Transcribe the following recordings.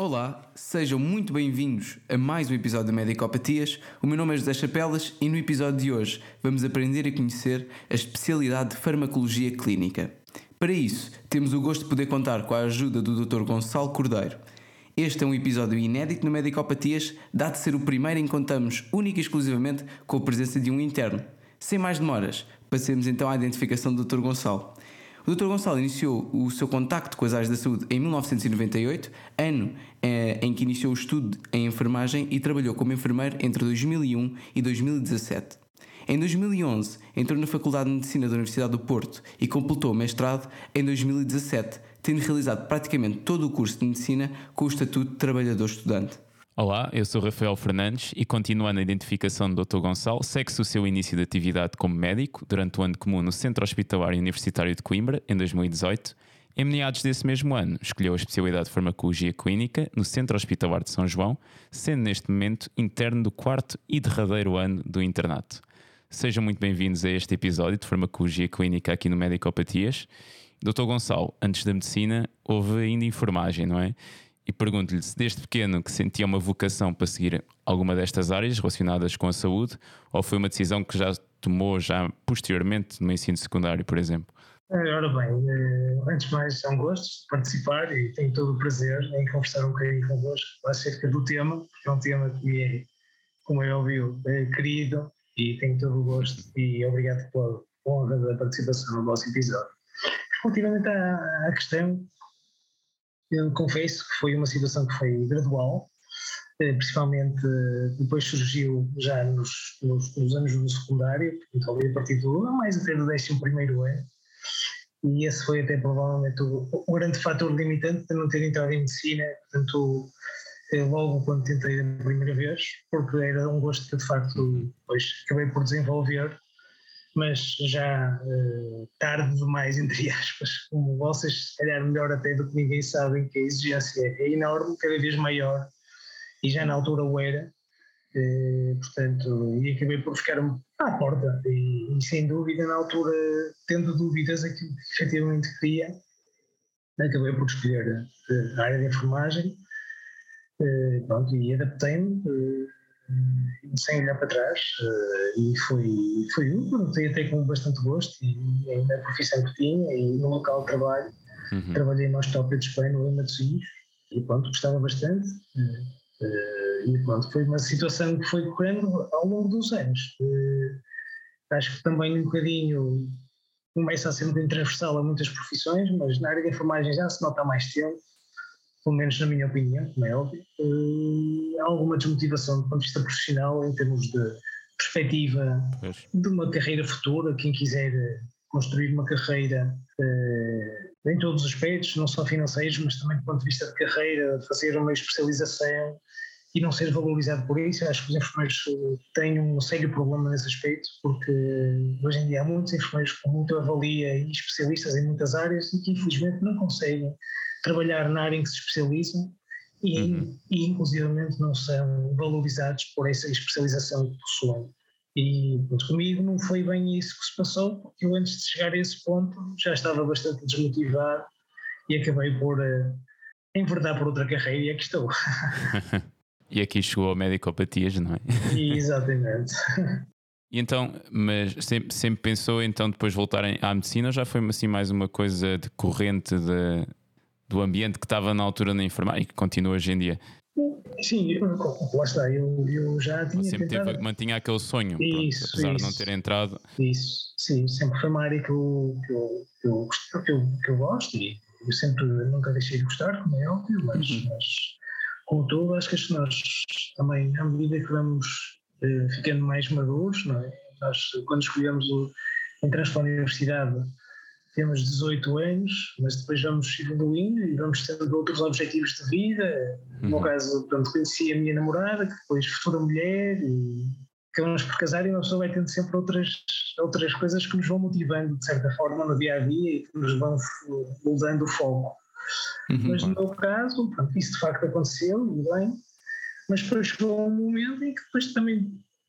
Olá, sejam muito bem-vindos a mais um episódio de Medicopatias. O meu nome é José Chapelas e no episódio de hoje vamos aprender a conhecer a especialidade de Farmacologia Clínica. Para isso, temos o gosto de poder contar com a ajuda do Dr. Gonçalo Cordeiro. Este é um episódio inédito no Medicopatias, dado de ser o primeiro em que contamos única e exclusivamente com a presença de um interno. Sem mais demoras, passemos então à identificação do Dr. Gonçalo. O Dr. Gonçalo iniciou o seu contacto com as áreas da saúde em 1998, ano em que iniciou o estudo em enfermagem e trabalhou como enfermeiro entre 2001 e 2017. Em 2011, entrou na Faculdade de Medicina da Universidade do Porto e completou o mestrado em 2017, tendo realizado praticamente todo o curso de Medicina com o Estatuto de Trabalhador Estudante. Olá, eu sou Rafael Fernandes e continuando a identificação do Dr. Gonçalo, segue-se o seu início de atividade como médico durante o ano comum no Centro Hospitalar e Universitário de Coimbra, em 2018. Em meados desse mesmo ano, escolheu a especialidade de Farmacologia Clínica no Centro Hospitalar de São João, sendo neste momento interno do quarto e derradeiro ano do internato. Sejam muito bem-vindos a este episódio de Farmacologia Clínica aqui no Medicopatias. Dr. Gonçalo, antes da medicina, houve ainda enfermagem, não é? E pergunto-lhe se desde pequeno que sentia uma vocação para seguir alguma destas áreas relacionadas com a saúde, ou foi uma decisão que já tomou posteriormente no ensino secundário, por exemplo? Ora bem, antes de mais é um gosto participar e tenho todo o prazer em conversar um bocadinho convosco acerca do tema, porque é um tema que me é, como é óbvio, querido, e tenho todo o gosto e obrigado pela honra da participação no vosso episódio. Relativamente à questão, eu confesso que foi uma situação que foi gradual, principalmente depois surgiu já nos anos do secundário, então ali a partir do mais até do 11º ano, e esse foi até provavelmente o grande fator limitante de não ter entrado em medicina, portanto logo quando tentei a primeira vez, porque era um gosto que de facto depois acabei por desenvolver, mas já tarde demais, entre aspas, como vocês se calhar melhor até do que ninguém sabem que a exigência é enorme, cada vez maior, e já na altura o era, portanto, e acabei por ficar à porta, e sem dúvida na altura, tendo dúvidas aquilo que efetivamente queria, acabei por escolher a área de enfermagem, pronto, e adaptei-me, sem olhar para trás, e foi útil, até com bastante gosto, e na profissão que tinha e no local de trabalho. Trabalhei no Hospital Pedro Espanha, no Matosinhos, e pronto, gostava bastante, e pronto, foi uma situação que foi correndo ao longo dos anos. Acho que também um bocadinho começa a ser um bocadinho transversal a muitas profissões, mas na área de enfermagem já se nota há mais tempo, pelo menos na minha opinião, como é óbvio. Há alguma desmotivação do ponto de vista profissional em termos de perspectiva de uma carreira futura. Quem quiser construir uma carreira em todos os aspectos, não só financeiros, mas também do ponto de vista de carreira, fazer uma especialização e não ser valorizado por isso. Acho que os enfermeiros têm um sério problema nesse aspecto, porque hoje em dia há muitos enfermeiros com muita avalia e especialistas em muitas áreas e que infelizmente não conseguem trabalhar na área em que se especializam e inclusivamente não são valorizados por essa especialização que possuem. E comigo não foi bem isso que se passou, porque eu antes de chegar a esse ponto já estava bastante desmotivado e acabei por enverdar por outra carreira, e aqui estou. E aqui chegou a Medicopatias, não é? Exatamente. E então, mas sempre pensou então depois voltarem à medicina, ou já foi assim mais uma coisa decorrente do ambiente que estava na altura na enfermagem e que continua hoje em dia? Sim, lá está, eu já tinha sempre tentado... mantinha aquele sonho, isso, apesar isso, de não ter entrado. Isso, sim, sempre foi uma área que eu gosto, e eu sempre nunca deixei de gostar, como é óbvio, mas contudo, acho que nós também, à medida que vamos ficando mais maduros, não é? Nós, quando escolhemos entramos para a universidade, temos 18 anos, mas depois vamos evoluindo e vamos tendo outros objetivos de vida. No meu caso, pronto, conheci a minha namorada, que depois futura mulher, e acabamos por casar, e uma pessoa vai tendo sempre outras coisas que nos vão motivando, de certa forma, no dia-a-dia e que nos vão mudando o foco. Mas no meu caso, pronto, isso de facto aconteceu, e bem, mas depois chegou um momento em que depois também...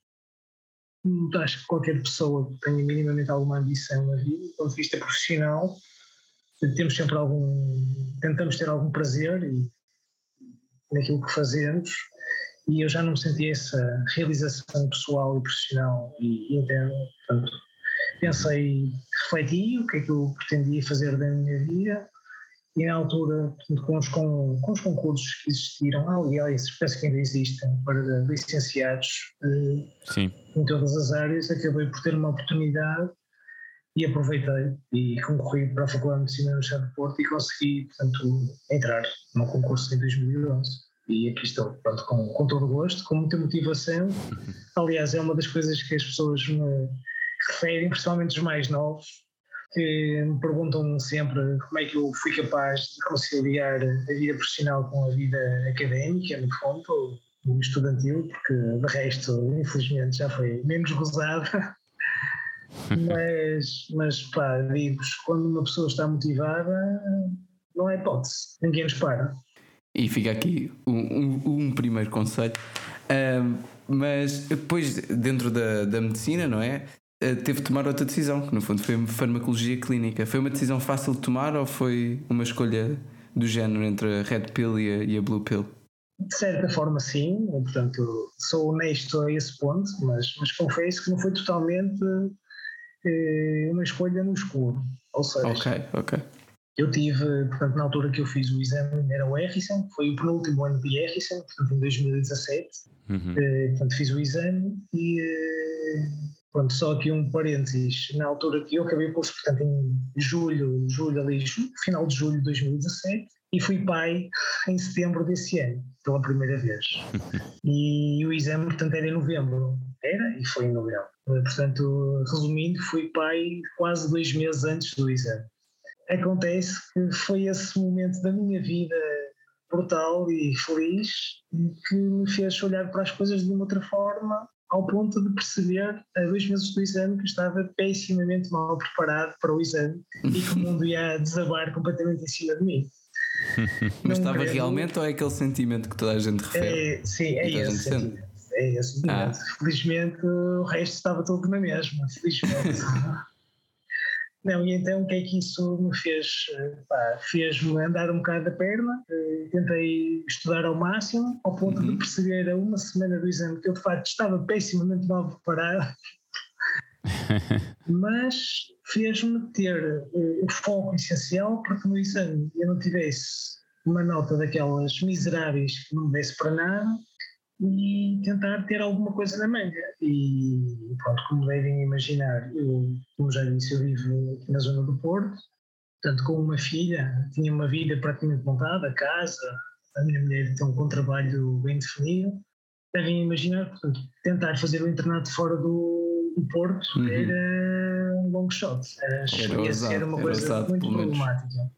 Acho que qualquer pessoa que tenha minimamente alguma ambição na vida, do ponto de vista profissional, tentamos ter algum prazer, e naquilo que fazemos, e eu já não sentia essa realização pessoal e profissional, e então, portanto, pensei, refleti o que é que eu pretendia fazer da minha vida, e na altura, portanto, com os concursos que existiram, aliás, penso que ainda existem, para licenciados em todas as áreas, acabei por ter uma oportunidade e aproveitei e concorri para a Faculdade de Medicina da Universidade de Porto e consegui, portanto, entrar no concurso em 2011. E aqui estou, pronto, com todo o gosto, com muita motivação. Aliás, é uma das coisas que as pessoas me referem, principalmente os mais novos, que me perguntam sempre como é que eu fui capaz de conciliar a vida profissional com a vida académica, no fundo, ou estudantil, porque de resto, infelizmente, já foi menos gozada. Mas pá, digo-vos, quando uma pessoa está motivada, não é hipótese, ninguém nos para. E fica aqui um primeiro conselho. Mas depois, dentro da medicina, não é? Teve de tomar outra decisão, que no fundo foi farmacologia clínica. Foi uma decisão fácil de tomar ou foi uma escolha do género entre a Red Pill e a Blue Pill? De certa forma sim, portanto sou honesto a esse ponto, mas confesso que não foi totalmente uma escolha no escuro. Ou seja, ok. Eu tive, portanto, na altura que eu fiz o exame, era o Harrison, foi o penúltimo ano de Harrison, portanto, em 2017. Portanto, fiz o exame e, pronto, só aqui um parênteses, na altura que eu acabei o curso, portanto, em final de julho de 2017, e fui pai em setembro desse ano, pela primeira vez. E o exame, portanto, era em novembro. E foi em novembro. Portanto, resumindo, fui pai quase 2 meses antes do exame. Acontece que foi esse momento da minha vida brutal e feliz que me fez olhar para as coisas de uma outra forma, ao ponto de perceber, a 2 meses do exame, que estava pessimamente mal preparado para o exame e que o mundo ia desabar completamente em cima de mim. Mas estava realmente ou é aquele sentimento que toda a gente refere? Sim, é esse sentimento. É esse sentimento. Felizmente o resto estava tudo na mesma, felizmente. Não, e então o que é que isso me fez? Fez-me andar um bocado da perna, tentei estudar ao máximo, ao ponto de perceber a uma semana do exame que eu de facto estava pessimamente mal preparado, mas fez-me ter o foco essencial para que no exame eu não tivesse uma nota daquelas miseráveis que não me desse para nada, e tentar ter alguma coisa na manga. E pronto, como devem imaginar, eu, como já disse, eu vivo aqui na zona do Porto, portanto com uma filha, tinha uma vida praticamente montada, casa, a minha mulher então com um trabalho bem definido. Devem imaginar, portanto, tentar fazer o internato fora do Porto era um long shot, era uma coisa muito problemática.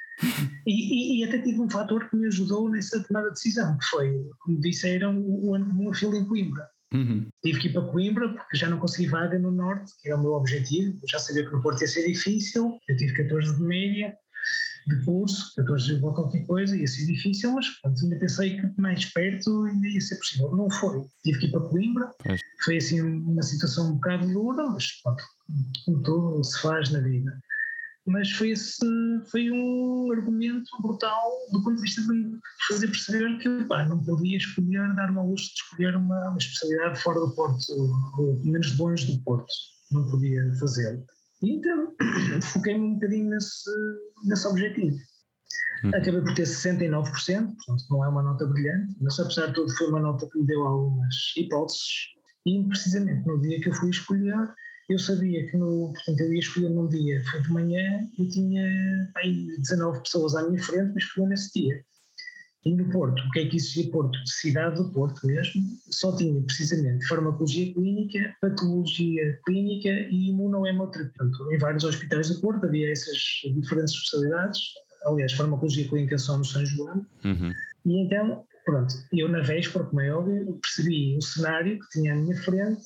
E até tive um fator que me ajudou nessa tomada de decisão, que foi, como disseram, o ano comum a fila em Coimbra. Tive que ir para Coimbra porque já não consegui vaga no Norte, que era o meu objetivo. Eu já sabia que no Porto ia ser difícil, eu tive 14 de média de curso, 14 de qualquer coisa, ia ser difícil, mas portanto, ainda pensei que mais perto ainda ia ser possível. Não foi. Tive que ir para Coimbra, foi assim uma situação um bocado dura, mas pronto, como tudo se faz na vida. Mas foi um argumento brutal do ponto de vista de fazer perceber que não podia escolher, dar-me ao luxo de escolher uma especialidade fora do Porto, ou menos de longe do Porto, não podia fazê-lo. E então foquei-me um bocadinho nesse objetivo. Acabei por ter 69%, portanto não é uma nota brilhante, mas apesar de tudo foi uma nota que me deu algumas hipóteses, e precisamente no dia que eu fui escolher, eu sabia que portanto, eu ia escolher num dia, foi de manhã, eu tinha 19 pessoas à minha frente para escolher nesse dia. E no Porto, o que é que existia Porto? Cidade do Porto mesmo, só tinha precisamente farmacologia clínica, patologia clínica e imunohemoterapia. Portanto, em vários hospitais do Porto havia essas diferentes especialidades, aliás, farmacologia clínica só no São João, e então, pronto, eu na véspera, como é óbvio, percebi o cenário que tinha à minha frente,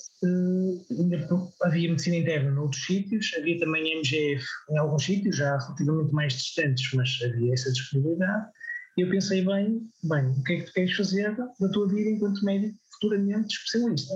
havia medicina interna noutros sítios, havia também MGF em alguns sítios, já relativamente mais distantes, mas havia essa disponibilidade. E eu pensei bem, o que é que tu queres fazer da tua vida enquanto médico futuramente especialista?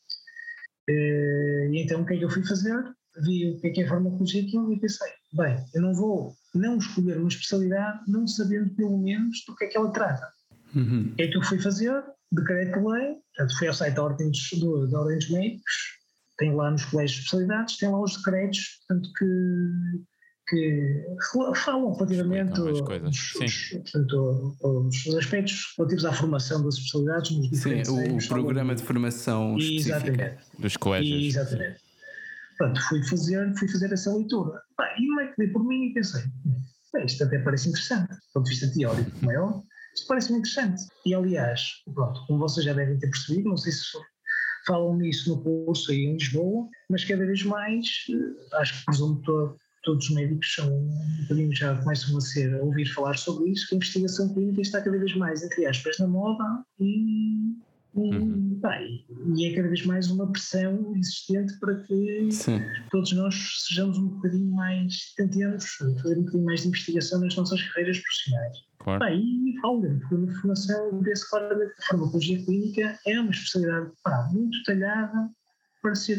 E então o que é que eu fui fazer? Vi o que é a farmacologia e pensei, eu não vou não escolher uma especialidade não sabendo pelo menos do que é que ela trata. O que é que eu fui fazer? Decreto-lei, portanto fui ao site da Ordem dos Médicos, tem lá nos colégios de especialidades, tem lá os decretos, portanto, que falam relativamente os aspectos relativos à formação das especialidades nos diferentes anos. Sim, o programa de formação específica dos colégios. Exatamente. Portanto, fui fazer essa leitura. E não é que dei por mim e pensei, isto até parece interessante, do ponto de vista teórico, como é óbvio, isto parece-me interessante. E aliás, pronto, como vocês já devem ter percebido, não sei se falam nisso no curso aí em Lisboa, mas cada vez mais, acho que presumo todos os médicos são um bocadinho, já começam a ouvir falar sobre isso, que a investigação clínica está cada vez mais, entre aspas, na moda e é cada vez mais uma pressão existente para que todos nós sejamos um bocadinho mais, tentemos fazer um bocadinho mais de investigação nas nossas carreiras profissionais. Claro. E porque a formação desse claramente da farmacologia clínica é uma especialidade muito talhada para ser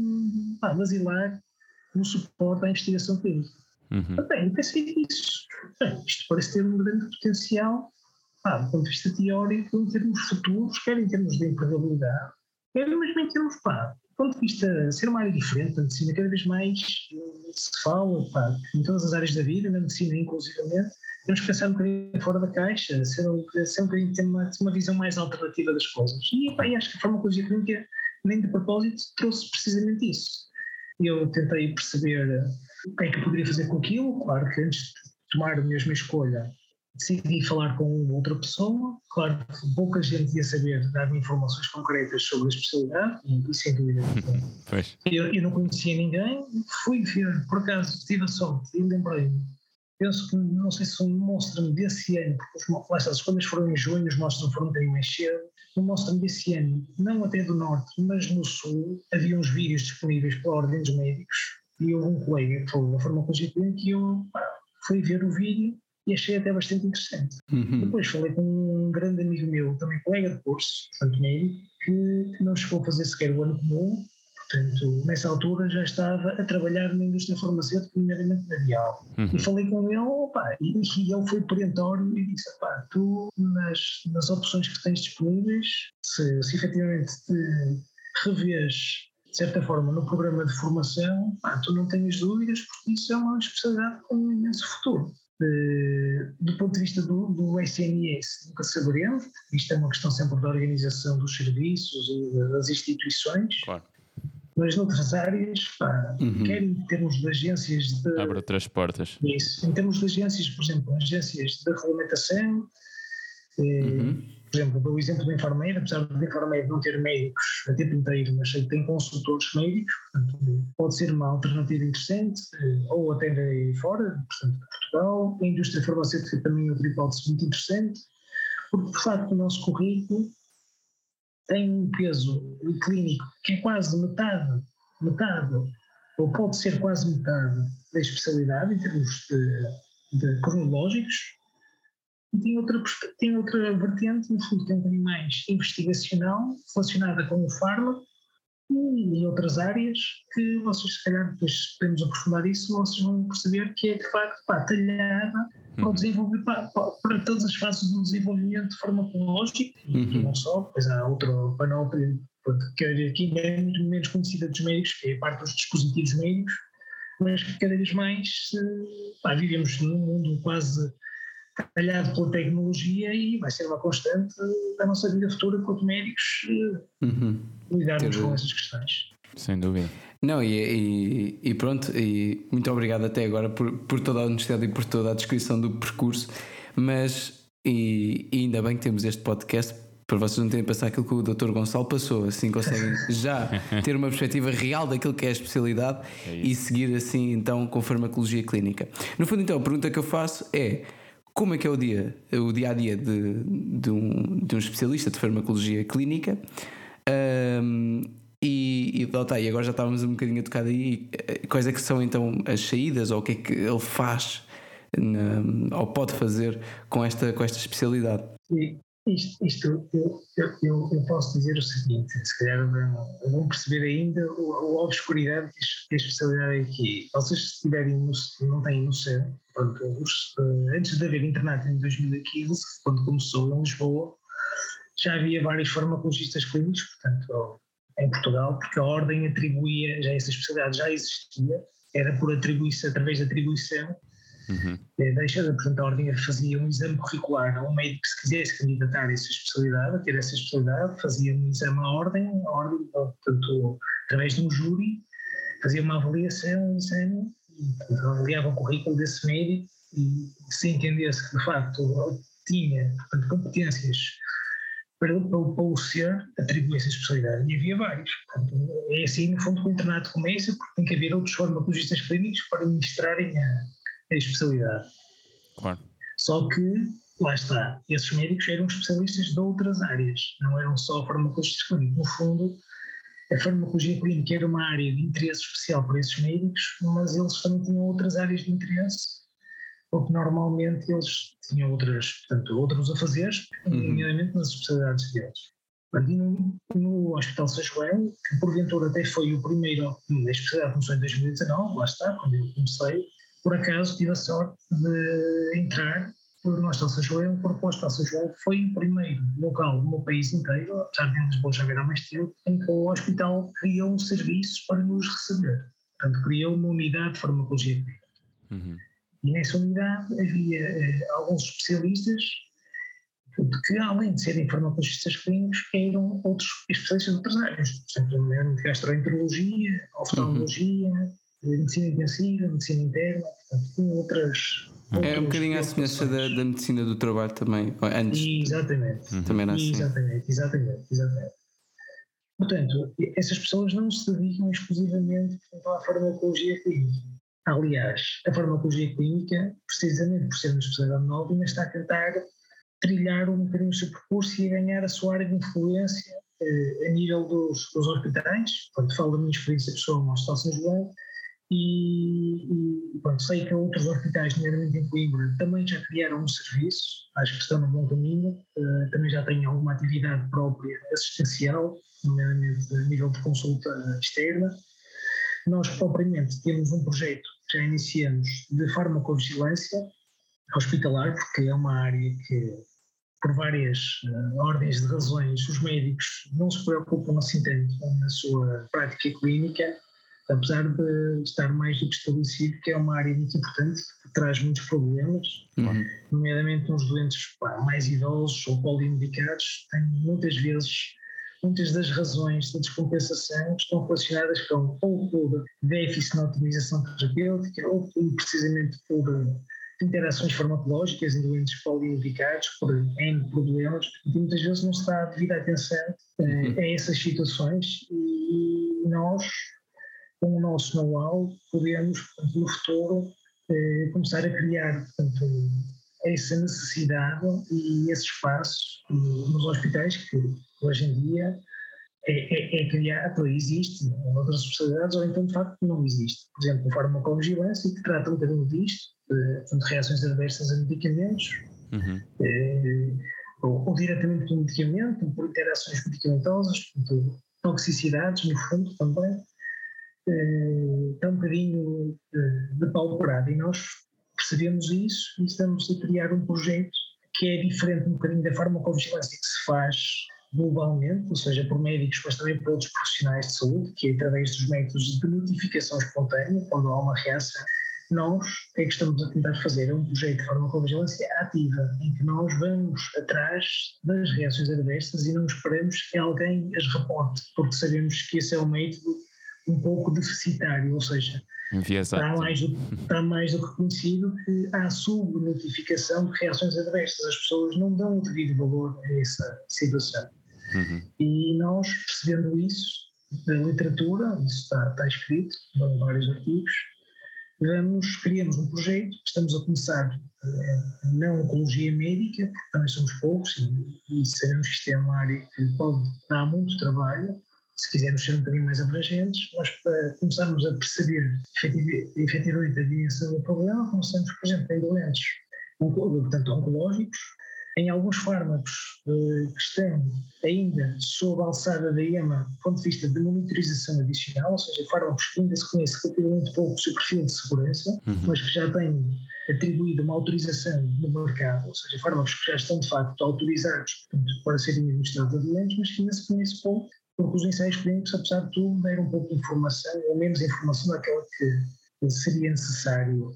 basilar no suporte à investigação clínica. Eu pensei nisso. Isto parece ter um grande potencial do ponto de vista teórico, em termos futuros, quer em termos de empregabilidade, quer mesmo em termos, do ponto de vista, ser uma área diferente da medicina, cada vez mais se fala, em todas as áreas da vida, na medicina inclusivamente, temos que pensar um bocadinho fora da caixa, ser um bocadinho, ter uma visão mais alternativa das coisas. E acho que a farmacologia clínica, nem de propósito, trouxe precisamente isso. Eu tentei perceber o que é que eu poderia fazer com aquilo, claro que antes de tomar a mesma escolha, decidi falar com outra pessoa, claro que pouca gente ia saber dar-me informações concretas sobre a especialidade, e sem dúvida. Eu não conhecia ninguém, fui ver, por acaso tive a sorte e lembrei-me, penso que, não sei se um mostra-me desse ano, porque as escolhas foram em junho, os mostras foram um bocadinho mais cedo, um mostra-me desse ano, não até do norte, mas no sul, havia uns vídeos disponíveis pela Ordem dos Médicos, e houve um colega que falou da farmacologia clínica e eu fui ver o vídeo e achei até bastante interessante. Depois falei com um grande amigo meu, também colega de curso, portanto médico, que não chegou a fazer sequer o ano comum, portanto nessa altura já estava a trabalhar na indústria farmacêutica, primeiramente na Vial. E falei com ele, e ele foi perentório e disse, tu nas opções que tens disponíveis, se efetivamente te revês de certa forma no programa de formação, tu não tenhas dúvidas, porque isso é uma especialidade com um imenso futuro. Do ponto de vista do SNS, nunca saberemos, isto é uma questão sempre da organização dos serviços e das instituições, claro. Mas noutras áreas, quer em termos de agências de... Abre outras portas. Isso, em termos de agências, por exemplo, agências de regulamentação, por exemplo, dou o exemplo do enfermeiro, apesar do enfermeiro não ter médicos a tempo inteiro, mas tem consultores médicos, portanto, pode ser uma alternativa interessante, ou até aí fora, portanto, Portugal. A indústria farmacêutica também é outra hipótese muito interessante, porque, de facto, o nosso currículo tem um peso clínico que é quase metade, ou pode ser quase metade da especialidade, em termos de cronológicos. E tem outra vertente, no fundo, que é um bocadinho mais investigacional, relacionada com o fármaco e outras áreas que vocês, se calhar, depois podemos aprofundar isso, vocês vão perceber que é, de facto, talhada para o desenvolvimento, para todas as fases do desenvolvimento farmacológico, e não só, pois há outra panóplia, que aqui é muito menos conhecida dos médicos, que é a parte dos dispositivos médicos, mas que cada vez mais vivemos num mundo quase talhado pela tecnologia e vai ser uma constante da nossa vida futura enquanto médicos lidarmos com essas questões. Sem dúvida. Não, e pronto, e muito obrigado até agora por toda a honestidade e por toda a descrição do percurso, mas e ainda bem que temos este podcast para vocês não terem passado aquilo que o Dr. Gonçalo passou, assim conseguem já ter uma perspectiva real daquilo que é a especialidade e seguir assim então com farmacologia clínica. No fundo então a pergunta que eu faço é: como é que é o dia a dia de um especialista de farmacologia clínica? E agora já estávamos um bocadinho a tocar aí. Quais é que são então as saídas, ou o que é que ele faz ou pode fazer com esta especialidade? Eu posso dizer o seguinte, se calhar vão perceber ainda a obscuridade que a especialidade é aqui. Vocês, se não têm noção, pronto, antes de haver internet em 2015, quando começou em Lisboa, já havia vários farmacologistas clínicos, portanto, em Portugal, porque a ordem atribuía, já essa especialidade já existia, era por atribuição, através da atribuição. Portanto, a ordem fazia um exame curricular a um médico que se quisesse candidatar a essa especialidade, a ter essa especialidade, fazia um exame à ordem, portanto, através de um júri, fazia uma avaliação, um exame, portanto, avaliava o currículo desse médico e se entendesse que de facto tinha, portanto, competências para o ser, atribuir essa especialidade. E havia vários. Portanto, é assim, no fundo, que o internato começa, porque tem que haver outros farmacologistas clínicos para administrarem a especialidade. Claro. Só que, lá está, esses médicos eram especialistas de outras áreas, não eram só farmacologistas clínicos. No fundo, a farmacologia clínica era uma área de interesse especial para esses médicos, mas eles também tinham outras áreas de interesse, porque normalmente eles tinham outros afazeres, nomeadamente nas especialidades deles. No Hospital São João, que porventura até foi o primeiro, a especialidade começou em 2019, lá está, quando eu comecei, por acaso tive a sorte de entrar no Hospital São João, porque o Hospital São João foi o primeiro local no país inteiro, apesar de Lisboa já haver há mais tempo, em que o hospital criou um serviço para nos receber. Portanto, criou uma unidade de farmacologia clínica. E nessa unidade havia alguns especialistas que, além de serem farmacologistas clínicos, eram outros especialistas de outras áreas. Por exemplo, gastroenterologia, oftalmologia, medicina intensiva, medicina interna, portanto, tinha outras... É um bocadinho a semelhança da medicina do trabalho também, antes. Exatamente. Também era assim. Exatamente. Portanto, essas pessoas não se dedicam exclusivamente à farmacologia clínica. Aliás, a farmacologia clínica, precisamente por ser uma especialidade nova, ainda está a tentar trilhar um bocadinho o seu percurso e a ganhar a sua área de influência a nível dos hospitais. Quando falo da minha experiência pessoal no Hospital São João, sei que outros hospitais, nomeadamente em Coimbra, também já criaram um serviço, acho que estão no bom caminho, também já têm alguma atividade própria assistencial, nomeadamente a nível de consulta externa. Nós propriamente temos um projeto que já iniciamos de farmacovigilância hospitalar, porque é uma área que, por várias ordens de razões, os médicos não se preocupam assim tanto na sua prática clínica, apesar de estar mais do que estabelecido que é uma área muito importante, que traz muitos problemas, nomeadamente nos doentes mais idosos ou polimedicados, têm muitas das razões da descompensação estão relacionadas com ou por déficit na otimização terapêutica ou precisamente por interações farmacológicas em doentes polimedicados, por N problemas, e muitas vezes não se dá devida atenção a essas situações e nós, com o nosso know-how, podemos, no futuro, começar a criar, essa necessidade e esse espaço nos hospitais que hoje em dia é criado, existe em outras especialidades ou então de facto não existe. Por exemplo, a farmacovigilância que trata um bocadinho disto, de reações adversas a medicamentos, ou diretamente do medicamento, por interações medicamentosas, por toxicidades no fundo também, está um bocadinho depauperado e nós percebemos isso e estamos a criar um projeto que é diferente um bocadinho da farmacovigilância que se faz globalmente, ou seja, por médicos, mas também por outros profissionais de saúde, que é através dos métodos de notificação espontânea, quando há uma reação. Nós, o que é que estamos a tentar fazer? É um projeto de farmacovigilância ativa, em que nós vamos atrás das reações adversas e não esperamos que alguém as reporte, porque sabemos que esse é um método um pouco deficitário, ou seja, está mais do que conhecido que há subnotificação de reações adversas. As pessoas não dão o devido valor a essa situação. E nós, percebendo isso da literatura, isso está escrito em vários artigos, criamos um projeto, estamos a começar na oncologia médica, porque também somos poucos e sabemos que isto é uma área que pode dar muito trabalho, se quisermos ser um bocadinho mais abrangentes, mas para começarmos a perceber efetivamente a dimensão do problema, começamos, por exemplo, em doentes oncológicos, em alguns fármacos que estão ainda sob a alçada da EMA do ponto de vista de monitorização adicional, ou seja, fármacos que ainda se conhece relativamente pouco o seu perfil de segurança, mas que já têm atribuído uma autorização no mercado, ou seja, fármacos que já estão de facto autorizados, portanto, para serem administrados a doentes, mas que ainda se conhece pouco, porque os ensaios clínicos, apesar de tudo, deram um pouco de informação, ou menos informação daquela que seria necessário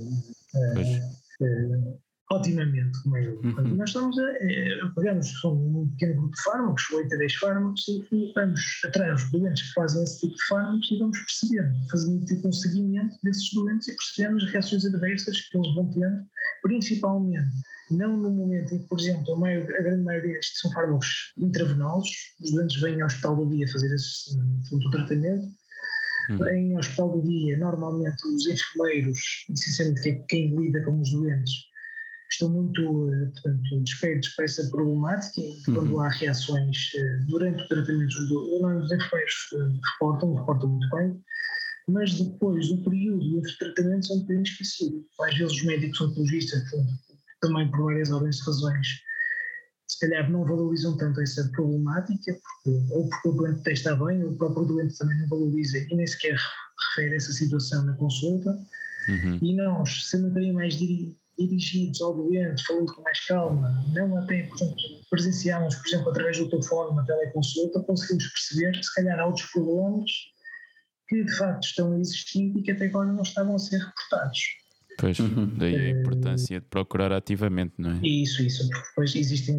otimamente, como é. Portanto, nós estamos pegamos um pequeno grupo de fármacos, 8 a 10 fármacos, e vamos atrás dos doentes que fazem esse tipo de fármacos e vamos percebendo, fazendo tipo um seguimento desses doentes e percebendo as reações adversas que eles vão tendo, principalmente não no momento em que, por exemplo, a grande maioria destes são fármacos intravenosos, os doentes vêm ao hospital do dia fazer esse tratamento. Em hospital do dia, normalmente os enfermeiros, essencialmente que é quem lida com os doentes, estão muito, portanto, despertos para essa problemática e quando há reações durante o tratamento, os enfermeiros reportam muito bem, mas depois o período entre tratamentos é um bocadinho esquecido. Às vezes os médicos oncologistas, também por várias ordens de razões, se calhar não valorizam tanto essa problemática, ou porque o doente está bem, ou o próprio doente também não valoriza e nem sequer refere essa situação na consulta. E nós, sendo um bocadinho mais dirigidos ao doente, falando com mais calma, não até, portanto, presenciarmos, por exemplo, através do telefone, uma teleconsulta, conseguimos perceber que se calhar há outros problemas que de facto estão a existir e que até agora não estavam a ser reportados. Pois, daí a importância de procurar ativamente, não é? Isso, porque depois existem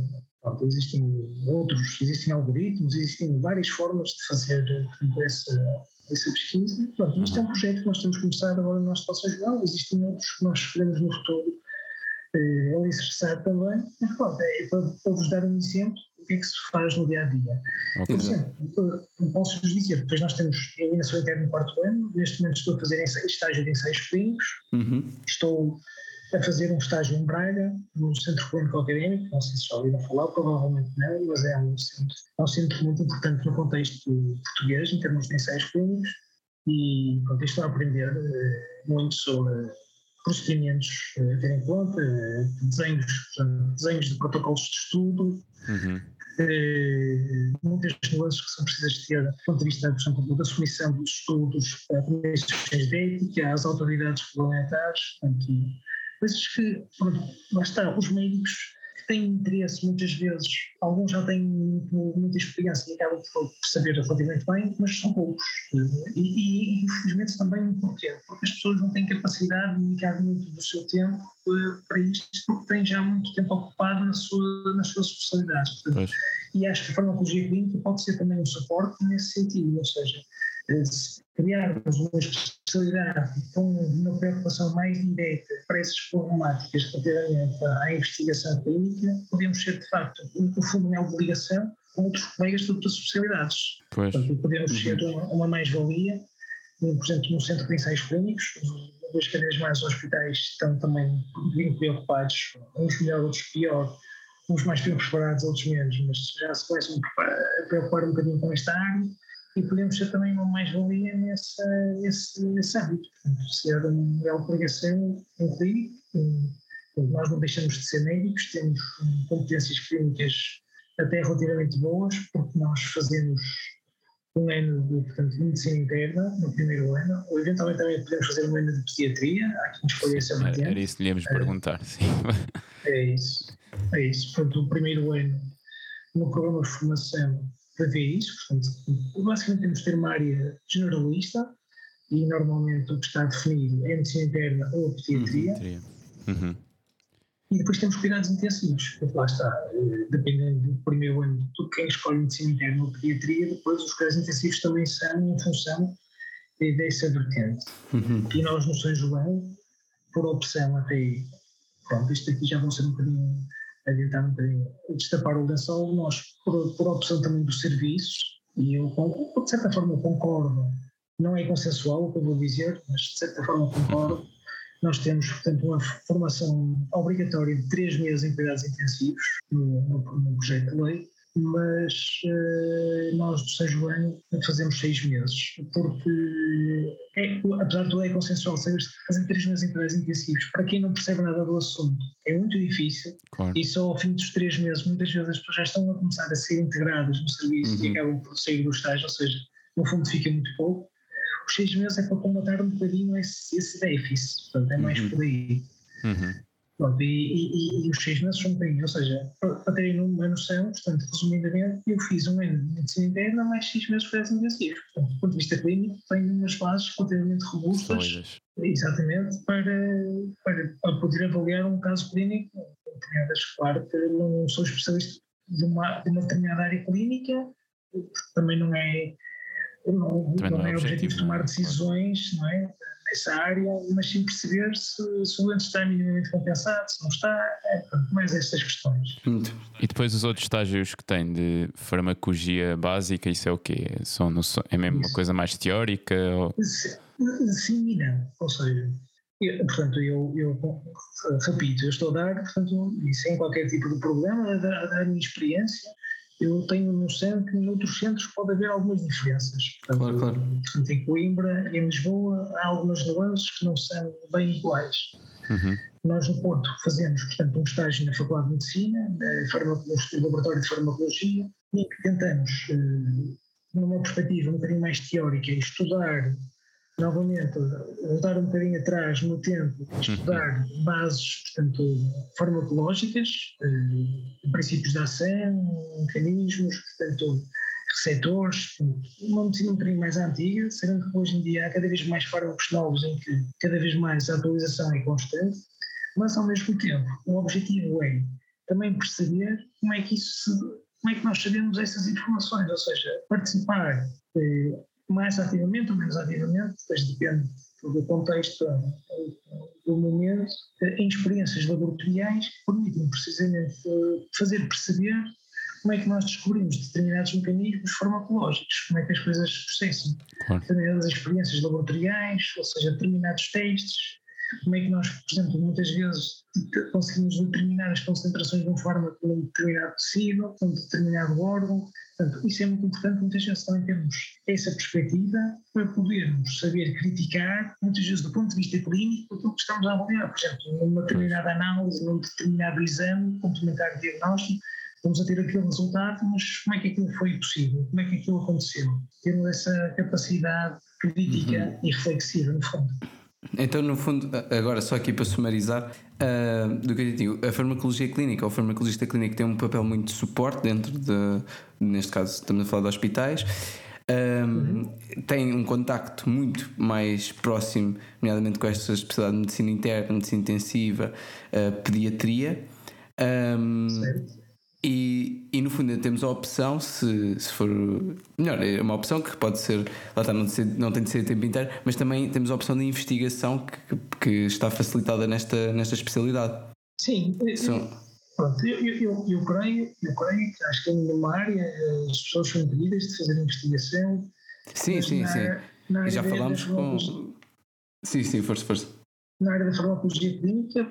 algoritmos, existem várias formas de fazer essa pesquisa. Pronto, isto é um projeto que nós temos começado agora no nosso Espaço Regional, existem outros que nós queremos no futuro alicerçar também, mas pronto, é para vos dar um exemplo do que é que se faz no dia-a-dia. Por exemplo, posso-vos dizer, depois nós temos eliminação interna no quarto ano, neste momento estou a fazer estágio de ensaios clínicos, estou a fazer um estágio em Braga, no Centro Clínico Académico, não sei se já ouviram falar, provavelmente não, mas é um centro muito importante no contexto português, em termos de ensaios clínicos, e pronto, estou a aprender muito sobre procedimentos a ter em conta, desenhos de protocolos de estudo, muitas nuances que são precisas ter do ponto de vista, por exemplo, da submissão dos estudos a comissões de ética, às autoridades regulamentares, portanto, coisas que, pronto, lá está, os médicos que têm interesse muitas vezes, alguns já têm muita experiência e acabam por saber relativamente bem, mas são poucos. E infelizmente também porquê? Porque as pessoas não têm capacidade de dedicar muito do seu tempo para isto, porque têm já muito tempo ocupado nas suas especialidades. Portanto, e acho que a farmacologia clínica pode ser também um suporte nesse sentido, ou seja, se criarmos uma especialidade com uma preocupação mais direta para essas problemáticas relativamente à investigação clínica, podemos ser, de facto, no fundo, uma ligação com outros colegas de outras especialidades. Portanto, podemos ser uma mais-valia, por exemplo, no Centro de Ensaios Clínicos, os cada vez mais hospitais estão também muito preocupados, uns melhor, outros pior, uns mais bem preparados, outros menos, mas já se começam a preocupar um bocadinho com esta área. E podemos ser também uma mais-valia nesse âmbito. Portanto, ser uma real coligação em clínico. Nós não deixamos de ser médicos, temos competências clínicas até relativamente boas, porque nós fazemos um ano de medicina interna no primeiro ano, ou eventualmente também podemos fazer um ano de pediatria, há quem escolha essa vertente. Era isso que lhe íamos perguntar, sim. É isso. Portanto, o primeiro ano no programa de formação prevê isso, portanto, basicamente temos de ter uma área generalista e normalmente o que está definido é a medicina interna ou a pediatria. E depois temos cuidados intensivos, porque lá está, dependendo do primeiro ano de quem escolhe medicina interna ou pediatria, depois os cuidados intensivos também são em função dessa vertente. E nós no São João, por opção até, pronto, isto aqui já vão ser um bocadinho, adiantar um bocadinho, destapar o lençol, nós por opção também dos serviços, e eu de certa forma concordo, não é consensual o que eu vou dizer, mas de certa forma concordo. Nós temos, portanto, uma formação obrigatória de 3 meses em cuidados intensivos no projeto de lei, mas nós do 6º ano fazemos 6 meses, porque apesar de tudo é consensual saber fazer 3 meses em trabalhos intensivos, para quem não percebe nada do assunto, é muito difícil, Claro. e só ao fim dos 3 meses muitas vezes as pessoas já estão a começar a ser integradas no serviço e acabam por sair do estágio, ou seja, no fundo fica muito pouco. Os 6 meses é para combater um bocadinho esse déficit, portanto é mais por aí. Pronto, e os 6 meses são bem, ou seja, para terem uma noção, portanto, resumidamente, eu fiz um ano de medicina interna, mais 6 meses de cuidados intensivos. Portanto, do ponto de vista clínico, tenho umas bases relativamente robustas, Sólidas. exatamente, para poder avaliar um caso clínico. Claro que não sou especialista de uma determinada área clínica, também não é objetivo tomar decisões, não é? Nessa área, mas sim perceber se o doente está minimamente compensado, se não está, mais estas questões. E depois os outros estágios que têm de farmacologia básica, isso é o quê? É mesmo uma coisa mais teórica? Ou... Sim e não, ou seja, eu repito, eu estou a dar, portanto, e sem qualquer tipo de problema, a dar a minha experiência. Eu tenho noção que noutros centros pode haver algumas diferenças. Portanto, claro. Portanto, em Coimbra e em Lisboa há algumas nuances que não são bem iguais. Nós no Porto fazemos, portanto, um estágio na Faculdade de Medicina, no Laboratório de Farmacologia, em que tentamos, numa perspectiva um bocadinho mais teórica, estudar novamente, voltar um bocadinho atrás no tempo, estudar bases, portanto, farmacológicas, princípios de ação, mecanismos, portanto, receptores, uma medicina um bocadinho mais antiga, sabendo que hoje em dia há cada vez mais fármacos novos em que cada vez mais a atualização é constante, mas ao mesmo tempo o objetivo é também perceber como é que nós sabemos essas informações, ou seja, participar mais ativamente ou menos ativamente, depois depende do contexto, do momento, em experiências laboratoriais que permitem precisamente fazer perceber como é que nós descobrimos determinados mecanismos farmacológicos, como é que as coisas se processam, determinadas experiências laboratoriais, ou seja, determinados testes, como é que nós, por exemplo, muitas vezes conseguimos determinar as concentrações de um fármaco num determinado tecido, num determinado órgão. Portanto, isso é muito importante, muitas vezes também temos essa perspectiva para podermos saber criticar, muitas vezes do ponto de vista clínico, aquilo que estamos a avaliar. Por exemplo, numa determinada análise, num determinado exame complementar de diagnóstico, vamos a ter aquele resultado, mas como é que aquilo foi possível? Como é que aquilo aconteceu? Temos essa capacidade crítica e reflexiva, no fundo. Então, no fundo, agora só aqui para sumarizar, do que eu digo, a farmacologia clínica, ou o farmacologista clínico tem um papel muito de suporte dentro neste caso estamos a falar de hospitais, tem um contacto muito mais próximo, nomeadamente com esta especialidade de medicina interna, medicina intensiva, pediatria, e no fundo temos a opção, se for melhor, é uma opção que pode ser, lá está, não tem de ser o tempo inteiro, mas também temos a opção de investigação que está facilitada nesta especialidade. Sim, pronto, eu creio que acho que numa área as pessoas são impedidas de fazer investigação. Sim. E já falámos com... Sim, força. Na área da farmacologia clínica,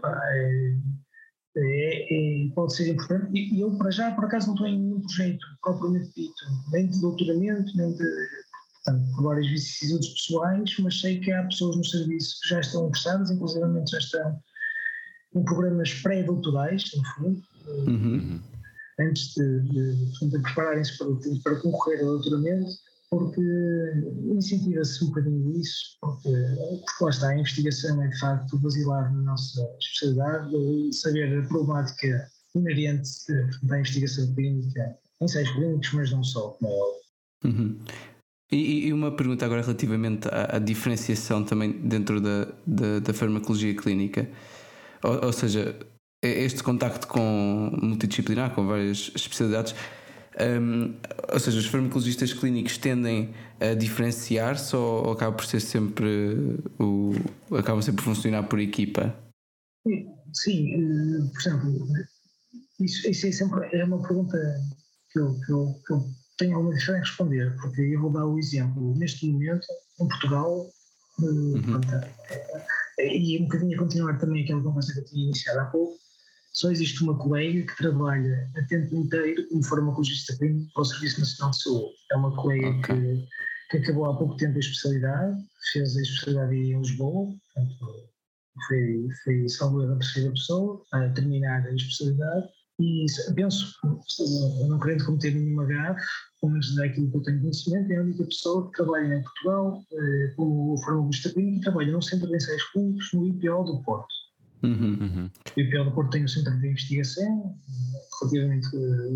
pode ser importante, e eu por acaso não estou em nenhum projeto propriamente dito, nem de doutoramento, nem por várias vicissitudes pessoais, mas sei que há pessoas no serviço que já estão interessadas, inclusive já estão em programas pré-doutorais, no fundo, antes de prepararem-se para concorrer ao doutoramento, porque incentiva-se um bocadinho isso, porque lá está, a investigação é de facto basilar na nossa especialidade, e saber a problemática inerente da investigação clínica, ensaios clínicos, mas não só, como é óbvio. E uma pergunta agora relativamente à diferenciação também dentro da farmacologia clínica, ou seja, este contacto com multidisciplinar, com várias especialidades. Ou seja, os farmacologistas clínicos tendem a diferenciar-se ou acaba por ser sempre acabam sempre por funcionar por equipa? Sim, por exemplo, isso é sempre uma pergunta que eu tenho alguma dificuldade em responder, porque eu vou dar o exemplo. Neste momento, em Portugal, e um bocadinho a continuar também aquela conversa que eu tinha iniciado há pouco, só existe uma colega que trabalha a tempo inteiro como farmacologista clínico para o Serviço Nacional de Saúde. É uma colega que acabou há pouco tempo a especialidade, fez a especialidade em Lisboa, portanto, foi salvo erro a terceira pessoa a terminar a especialidade, e penso, não querendo cometer nenhuma gafe, pelo menos daquilo que eu tenho conhecimento, é a única pessoa que trabalha em Portugal como farmacologista clínico e trabalha num centro de ensaios clínicos no IPO do Porto. O IPO do Porto tem um centro de investigação relativamente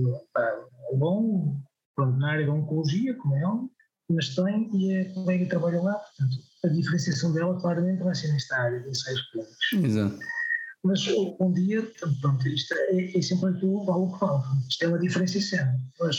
bom, pronto, na área da oncologia, como é óbvio, mas tem, e a colega trabalha lá, portanto, a diferenciação dela claramente vai ser nesta área de ensaios clínicos. Exato. Mas um dia, pronto, isto é sempre aquilo vale o que vale, isto é uma diferenciação. Mas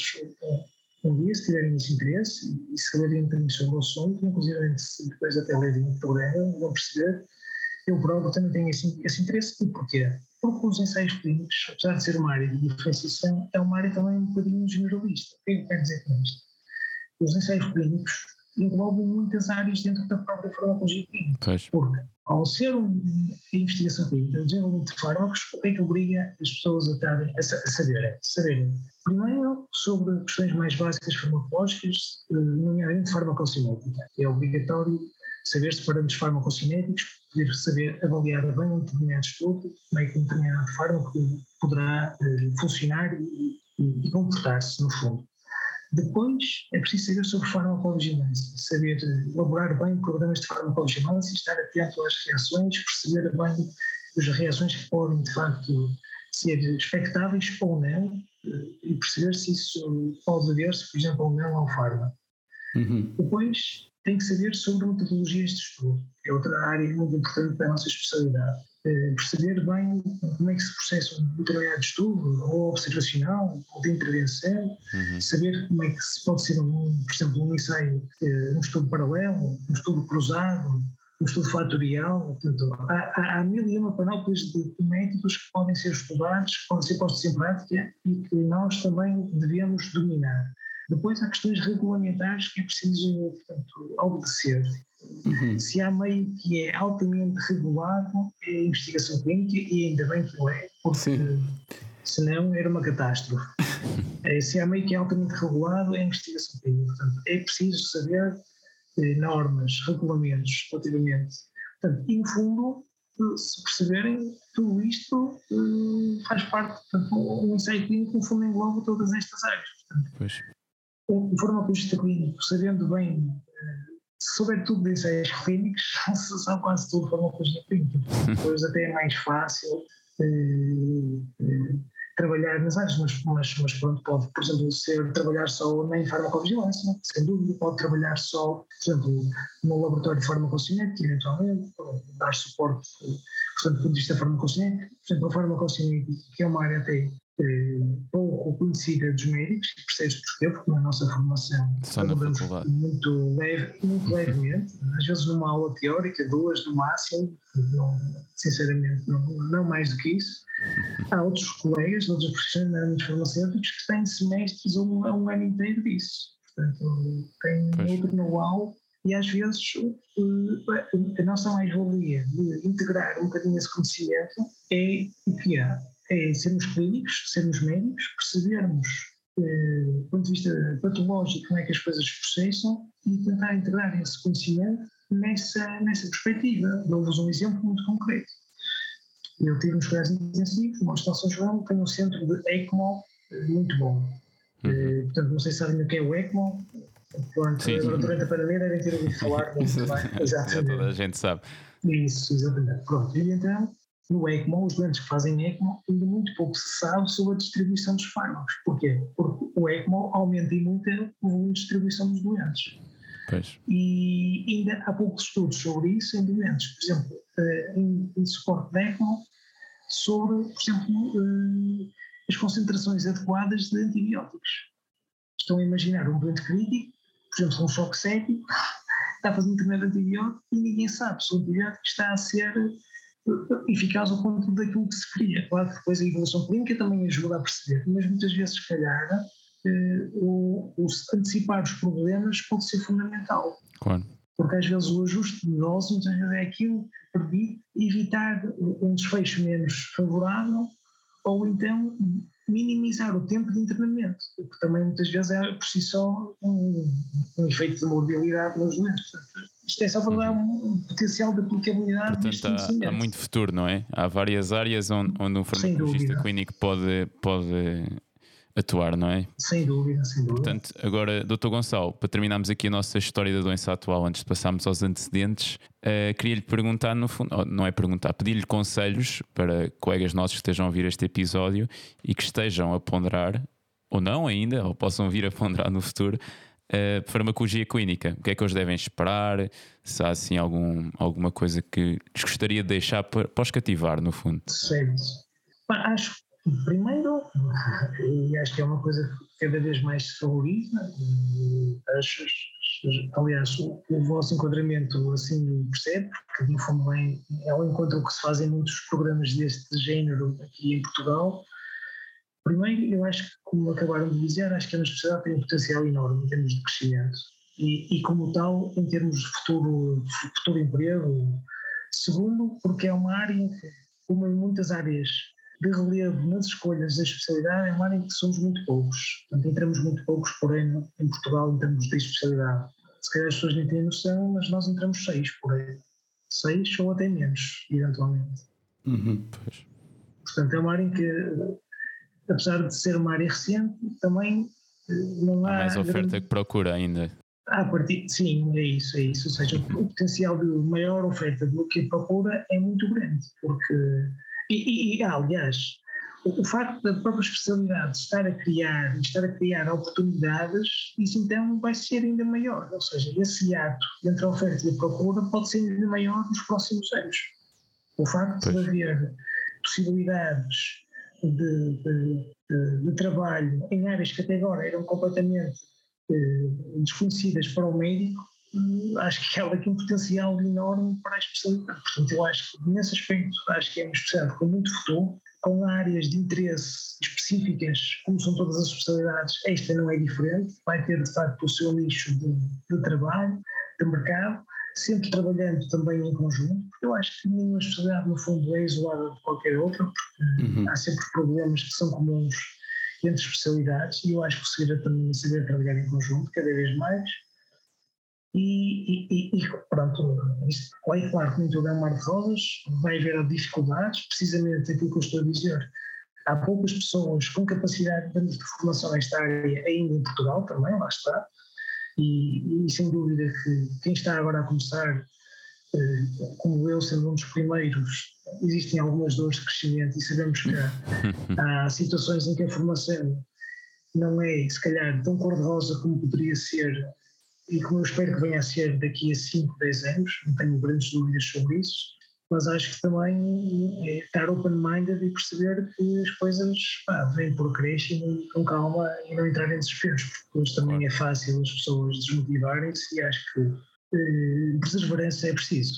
um dia, se tiverem esse interesse e se lerem também sobre o assunto, inclusive depois até lerem o programa, vão perceber. Eu próprio também tenho esse interesse. E porquê? Porque os ensaios clínicos, apesar de ser uma área de diferenciação, é uma área também um bocadinho generalista. O que é que quero dizer com isto? Os ensaios clínicos englobam muitas áreas dentro da própria farmacologia clínica. Porque, ao ser uma investigação clínica, o desenvolvimento de fármacos, o que é que obriga as pessoas a saberem? Primeiro, sobre questões mais básicas farmacológicas, nomeadamente farmacocinética. É obrigatório saber-se parâmetros farmacocinéticos, poder saber avaliar bem um determinado estudo, como é que um determinado fármaco poderá funcionar e comportar-se, no fundo. Depois, é preciso saber sobre farmacovigilância, saber elaborar bem programas de farmacovigilância, estar atento às reações, perceber bem as reações que podem, de facto, ser expectáveis ou não, e perceber se isso pode dever-se, por exemplo, ou não ao fármaco. Depois, tem que saber sobre metodologias de estudo, que é outra área muito importante da nossa especialidade. Perceber bem como é que se processa um determinado estudo, ou observacional, ou de intervenção, saber como é que se pode ser, por exemplo, um ensaio, um estudo paralelo, um estudo cruzado, um estudo fatorial. Portanto, há mil e uma panóplias de métodos que podem ser estudados, que podem ser postos em prática e que nós também devemos dominar. Depois há questões regulamentares que é preciso, portanto, obedecer. Se há meio que é altamente regulado, é a investigação clínica, e ainda bem que não é, porque senão era uma catástrofe. Se há meio que é altamente regulado, é a investigação clínica. Portanto, é preciso saber normas, regulamentos relativamente. Portanto, e no fundo, se perceberem, tudo isto faz parte, portanto, um ensaio clínico no fundo engloba todas estas áreas. Portanto, o farmacologista clínico, sabendo bem, se souber tudo de ensaios clínicos, se sabe quase tudo de farmacologia clínica. Depois até é mais fácil trabalhar nas áreas, mas pronto, pode, por exemplo, trabalhar só em farmacovigilância, sem dúvida, pode trabalhar só, por exemplo, no laboratório de farmacocinética, eventualmente, dar suporte, portanto, do ponto de vista farmacocinético. Por exemplo, a farmacocinética, que é uma área até pouco conhecida dos médicos, e percebes porquê, porque na nossa formação abordamos muito levemente, às vezes numa aula teórica, 2 no máximo, sinceramente não mais do que isso. Há outros colegas, outros profissionais farmacêuticos que têm semestres ou um ano inteiro disso, portanto têm outro know-how, e às vezes a nossa mais-valia de integrar um bocadinho esse conhecimento é o que há. É sermos clínicos, sermos médicos, percebermos, do ponto de vista patológico, como é que as coisas se processam e tentar integrar esse conhecimento nessa perspectiva. Dou-vos um exemplo muito concreto. Eu tive nos cuidados intensivos, no Hospital São João, tem um centro de ECMO muito bom. Portanto, não sei se sabem o que é o ECMO. Pronto, agora durante a pandemia devem ter ouvido falar muito bem. Exatamente. Toda a gente sabe. Isso, exatamente. Pronto, e então, no ECMO, os doentes que fazem ECMO, ainda muito pouco se sabe sobre a distribuição dos fármacos. Porquê? Porque o ECMO aumenta muito o volume de distribuição dos doentes. E ainda há poucos estudos sobre isso em doentes. Por exemplo, em suporte de ECMO, sobre, por exemplo, as concentrações adequadas de antibióticos. Estão a imaginar um doente crítico, por exemplo, um choque séptico, está a fazer um determinado antibiótico e ninguém sabe se o antibiótico está a ser eficaz ao ponto daquilo que se queria. Claro que depois a evolução clínica também ajuda a perceber, mas muitas vezes, se calhar, o antecipar os problemas pode ser fundamental. Claro. Porque às vezes o ajuste de dose muitas vezes é aquilo que permite evitar um desfecho menos favorável ou então minimizar o tempo de internamento, o que também muitas vezes é por si só um efeito de mobilidade nos doentes. Isto é só para dar um potencial de aplicabilidade deste Portanto, conhecimento. há muito futuro, não é? Há várias áreas onde um farmacologista clínico pode atuar, não é? Sem dúvida, sem dúvida. Portanto, agora, Dr. Gonçalo, para terminarmos aqui a nossa história da doença atual, antes de passarmos aos antecedentes, queria-lhe perguntar, no fundo, não é perguntar, pedir-lhe conselhos para colegas nossos que estejam a ouvir este episódio e que estejam a ponderar, ou não ainda, ou possam vir a ponderar no futuro, farmacologia clínica. O que é que eles devem esperar? Se há assim alguma coisa que lhes gostaria de deixar para os cativar, no fundo. Certo. Acho que primeiro, e acho que é uma coisa que cada vez mais se valoriza, aliás, o vosso enquadramento assim percebe, porque no fundo é um encontro que se faz em muitos programas deste género aqui em Portugal. Primeiro, eu acho que, como acabaram de dizer, acho que a nossa especialidade tem um potencial enorme em termos de crescimento e como tal, em termos de futuro emprego. Segundo, porque é uma área que, como em muitas áreas de relevo nas escolhas da especialidade, é uma área em que somos muito poucos. Portanto, entramos muito poucos por ano em Portugal em termos de especialidade. Se calhar as pessoas nem têm noção, mas nós entramos 6 por ano. 6 ou até menos, eventualmente. Pois. Portanto, é uma área em que, apesar de ser uma área recente, também não há... Há mais oferta que procura ainda. Sim, é isso. Ou seja, o potencial de maior oferta do que procura é muito grande, porque... aliás, o facto da própria especialidade estar a criar oportunidades, isso então vai ser ainda maior. Ou seja, esse hiato entre a oferta e a procura pode ser ainda maior nos próximos anos. O facto de haver possibilidades de trabalho em áreas que até agora eram completamente desconhecidas para o médico, acho que há aqui um potencial enorme para a especialidade. Portanto, eu acho que nesse aspecto acho que é uma especialidade com muito futuro, com áreas de interesse específicas, como são todas as especialidades. Esta não é diferente, vai ter de facto o seu nicho de trabalho, de mercado, sempre trabalhando também em conjunto, porque eu acho que nenhuma especialidade no fundo é isolada de qualquer outra, porque há sempre problemas que são comuns entre especialidades, e eu acho que o segredo também é saber trabalhar em conjunto cada vez mais. E pronto, isto, claro que nem tudo é um mar de rosas, vai haver dificuldades, precisamente aquilo que eu estou a dizer. Há poucas pessoas com capacidade de formação nesta área ainda em Portugal também, lá está, e sem dúvida que quem está agora a começar, como eu, sendo um dos primeiros, existem algumas dores de crescimento e sabemos que há situações em que a formação não é, se calhar, tão cor-de-rosa como poderia ser e como eu espero que venha a ser daqui a 5, 10 anos, não tenho grandes dúvidas sobre isso, mas acho que também é estar open-minded e perceber que as coisas vêm por crescem com calma e não entrar em desesperos, porque depois também é fácil as pessoas desmotivarem-se e acho que perseverança é preciso.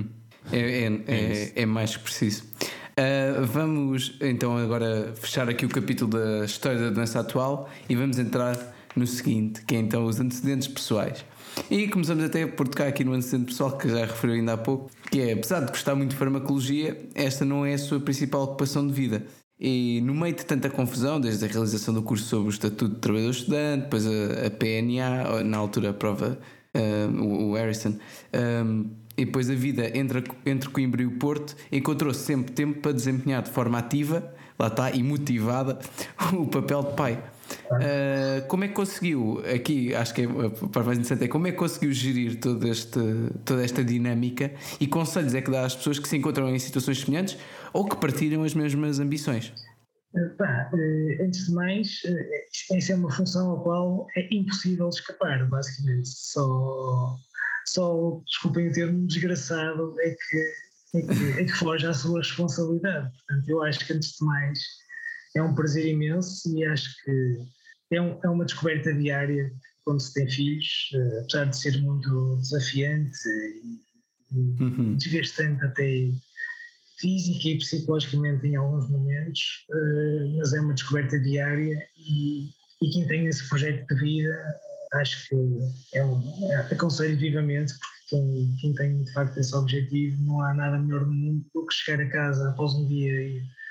É mais que preciso. Vamos então agora fechar aqui o capítulo da história da doença atual e vamos entrar no seguinte, que é então os antecedentes pessoais. E começamos até por tocar aqui no antecedente pessoal, que já referiu ainda há pouco, que é, apesar de gostar muito de farmacologia, esta não é a sua principal ocupação de vida. E no meio de tanta confusão, desde a realização do curso sobre o Estatuto de Trabalhador Estudante, depois a PNA, na altura a prova, o Harrison, e depois a vida entre Coimbra e o Porto, encontrou-se sempre tempo para desempenhar de forma ativa, lá está, e motivada, o papel de pai. Como é que conseguiu, aqui acho que a parte mais interessante é como é que conseguiu gerir toda esta dinâmica, e conselhos é que dá às pessoas que se encontram em situações semelhantes ou que partilham as mesmas ambições? Antes de mais, essa é uma função à qual é impossível escapar, basicamente. Só desculpem o termo, desgraçado é que foge à sua responsabilidade. Portanto, eu acho que antes de mais é um prazer imenso e acho que é uma descoberta diária quando se tem filhos, apesar de ser muito desafiante e desgastante até física e psicologicamente em alguns momentos, mas é uma descoberta diária e quem tem esse projeto de vida, acho que aconselho vivamente, porque quem tem de facto esse objetivo, não há nada melhor no mundo do que chegar a casa após um dia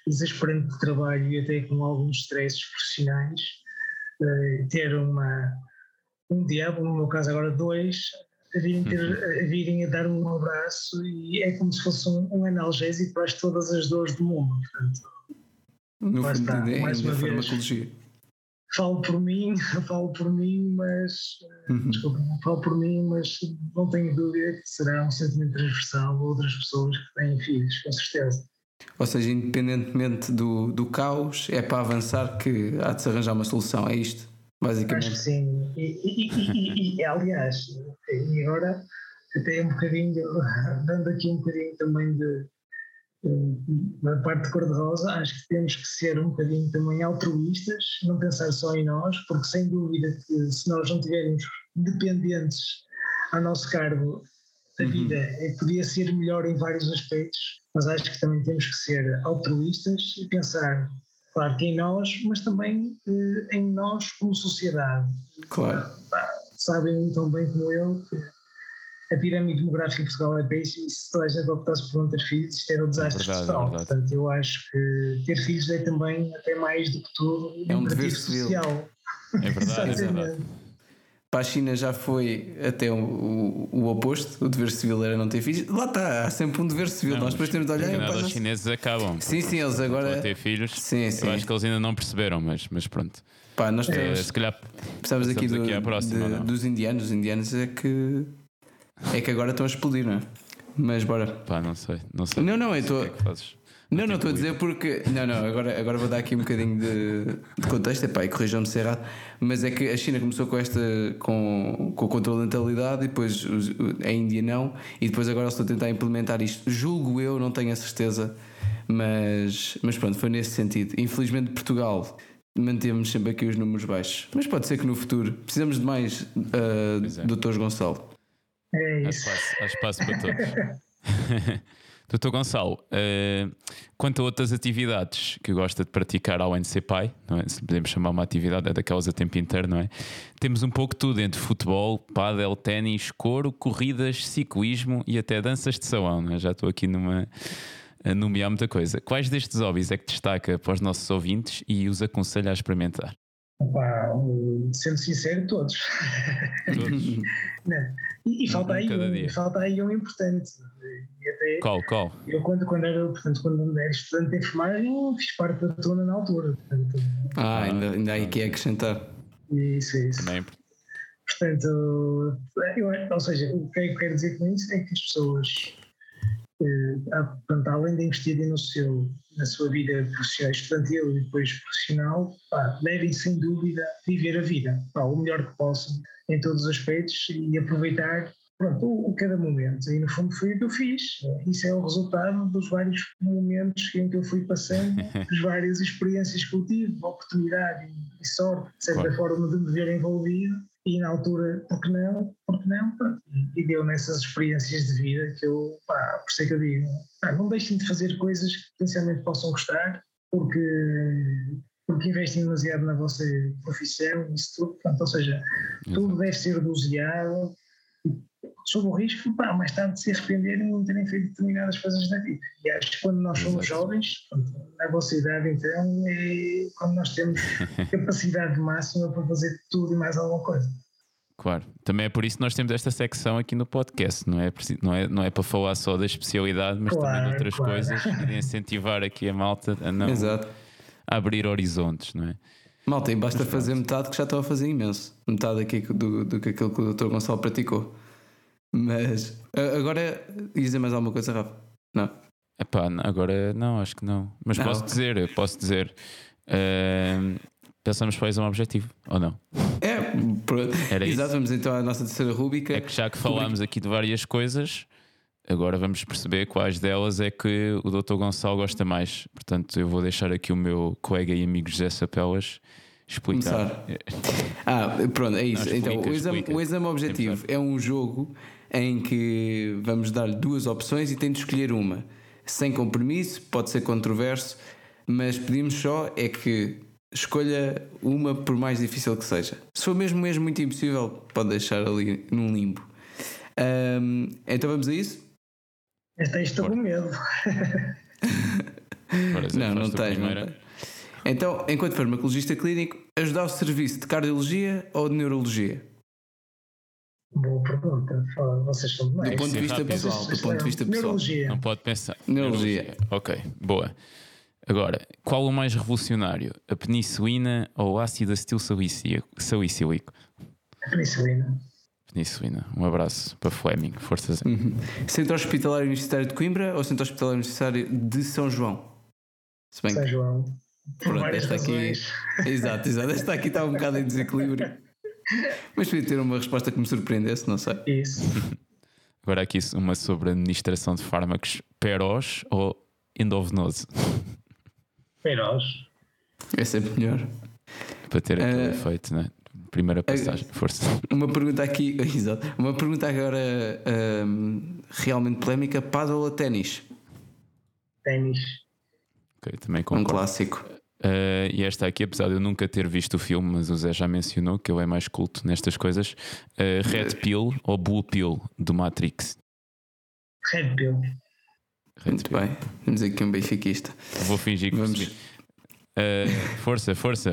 exasperante de trabalho e até com alguns stresses profissionais, ter um diabo, no meu caso agora dois, a virem a dar-me um abraço, e é como se fosse um analgésico para todas as dores do mundo. Portanto, no fundo, está, mais uma vez, farmacologia. Falo por mim, mas desculpa, falo por mim, mas não tenho dúvida que será um sentimento transversal a outras pessoas que têm filhos, com certeza. Ou seja, independentemente do caos, é para avançar que há de se arranjar uma solução, é isto, basicamente. Acho que sim. E aliás, e agora até um bocadinho, dando aqui um bocadinho também na parte cor-de-rosa, acho que temos que ser um bocadinho também altruístas, não pensar só em nós, porque sem dúvida que se nós não tivermos dependentes ao nosso cargo, a vida podia ser melhor em vários aspectos, mas acho que também temos que ser altruístas e pensar, claro que em nós, mas também em nós como sociedade. Claro. Sabem tão bem como eu que a pirâmide demográfica em Portugal é baixa, e se toda a gente optasse por não ter filhos, isto era um desastre total. Portanto, eu acho que ter filhos é também, até mais do que tudo, um dever social. É verdade, é verdade. Para a China já foi até o oposto, o dever civil era não ter filhos. Lá está, há sempre um dever civil. Nós depois temos de olhar. Os chineses acabam. Sim, eles agora. Ter filhos. Sim. Eu acho que eles ainda não perceberam, mas pronto. Pá, nós temos. Se calhar. Precisamos aqui dos indianos. Os indianos é que agora estão a explodir, não é? Mas bora. Pá, não sei. Não, eu estou. Não, estou a dizer porque. Não, agora vou dar aqui um bocadinho de contexto, e corrijam-me se errado, mas é que a China começou com o controle da natalidade, e depois a Índia não, e depois agora estou a tentar implementar isto. Julgo eu, não tenho a certeza, mas pronto, foi nesse sentido. Infelizmente, Portugal mantemos sempre aqui os números baixos, mas pode ser que no futuro precisamos de mais Dr. Gonçalo. É isso. Há espaço para todos. Doutor Gonçalo, quanto a outras atividades que gosta de praticar além de ser pai, não é? Se podemos chamar uma atividade, é daquelas a tempo inteiro, não é? Temos um pouco de tudo, entre futebol, pádel, ténis, coro, corridas, ciclismo e até danças de salão, não é? Já estou aqui a nomear muita coisa. Quais destes hobbies é que destaca para os nossos ouvintes e os aconselha a experimentar? Opa, sendo sincero, todos. Não. E falta aí um importante. E até Qual? Eu quando era estudante de enfermagem, fiz parte da turma na altura. Portanto, ainda há aqui a acrescentar. Isso. Também. Portanto, ou seja, o que eu quero dizer com isso é que as pessoas, além de investirem na sua vida profissional, estudantil e depois profissional, devem sem dúvida viver a vida o melhor que possam em todos os aspectos e aproveitar cada momento. E no fundo foi o que eu fiz. Isso é o resultado dos vários momentos em que eu fui passando, das várias experiências que eu tive, oportunidade e sorte, de certa forma, de me ver envolvido. E na altura, por que não? E deu nessas experiências de vida que eu, por isso é que eu digo, não deixem de fazer coisas que potencialmente possam gostar, porque investem demasiado na vossa profissão, isso tudo. Ou seja, tudo deve ser doseado, sob o risco, mais tarde de se arrependerem de não terem feito determinadas coisas da vida. E acho que quando nós somos jovens, na vossa idade então, é quando nós temos capacidade máxima para fazer tudo e mais alguma coisa. Claro, também é por isso que nós temos esta secção aqui no podcast, não é para falar só da especialidade, mas também de outras coisas, e de incentivar aqui a malta a não abrir horizontes, não é? Malta, e basta fazer metade, que já estão a fazer imenso. Metade aqui do que aquilo que o Dr. Gonçalo praticou. Mas agora ia dizer mais alguma coisa, Rafa? Não? Agora não, acho que não. Mas posso dizer pensamos para um objetivo, ou não? Era exato, vamos então à nossa terceira rúbrica. É que já que falámos aqui de várias coisas, agora vamos perceber quais delas é que o Dr. Gonçalo gosta mais. Portanto, eu vou deixar aqui o meu colega e amigo José Sapelas explicar. Pronto, é isso. Então, o exame objetivo é um jogo em que vamos dar duas opções e tem de escolher uma. Sem compromisso, pode ser controverso, mas pedimos só é que escolha uma, por mais difícil que seja. Se for mesmo muito impossível, pode deixar ali num limbo. Então vamos a isso? Estou com medo. Não tens. Então, enquanto farmacologista clínico, ajudar o serviço de cardiologia ou de neurologia? Boa pergunta. Vocês são demais. Do ponto de vista pessoal. Neurologia. Não pode pensar. Neurologia. Ok, boa. Agora, qual o mais revolucionário? A penicilina ou o ácido acetil salicílico? A penicilina. Penicilina. Um abraço para Fleming. Força Zé. Centro Hospitalar Universitário de Coimbra ou Centro Hospitalar Universitário de São João? Se bem São João. Por pronto, várias esta aqui. razões. Exato. Esta aqui está um bocado em desequilíbrio. Mas podia ter uma resposta que me surpreendesse, não sei. Isso. Agora aqui uma sobre a administração de fármacos. Perós ou endovenoso? Feroz. É sempre melhor. Para ter aquele efeito, não é? Primeira passagem, força. Uma pergunta aqui, exato. Uma pergunta agora realmente polémica: pádel ou ténis? Ténis. Ok, também concordo. Um clássico. E esta aqui, apesar de eu nunca ter visto o filme, mas o Zé já mencionou que ele é mais culto nestas coisas. Red Pill ou Blue Pill do Matrix? Red Pill. Muito bem. Vamos aqui um benfiquista. Vou fingir que Vamos. percebi. Força.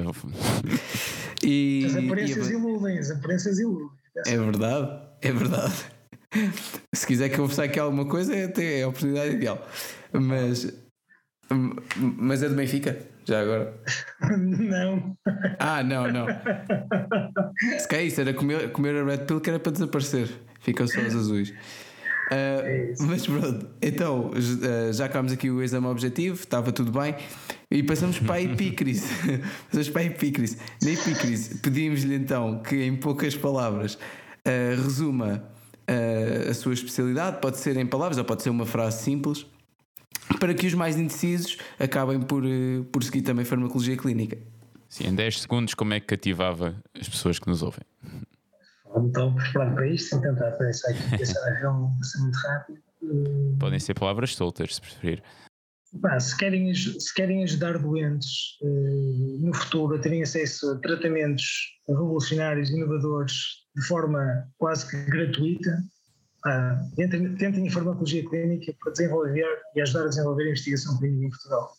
As aparências iludem. É verdade. Se quiser conversar aqui alguma coisa, é a oportunidade ideal. Mas é do Benfica? Já agora? Não. Não. Se calhar isso era comer a Red Pill que era para desaparecer. Ficam só os azuis. Mas pronto, então já acabamos aqui o exame objetivo, estava tudo bem. E passamos para a epícrise. Na epícrise pedimos-lhe então que em poucas palavras resuma a sua especialidade. Pode ser em palavras ou pode ser uma frase simples, para que os mais indecisos acabem por seguir também farmacologia clínica. Sim, em 10 segundos, como é que cativava as pessoas que nos ouvem? Então, preparado para isto, sem tentar pensar aqui, vai ser muito rápido. Podem ser palavras soltas, se preferir. Se querem ajudar doentes no futuro a terem acesso a tratamentos revolucionários, inovadores, de forma quase que gratuita, tentem a farmacologia clínica para desenvolver e ajudar a desenvolver a investigação clínica em Portugal.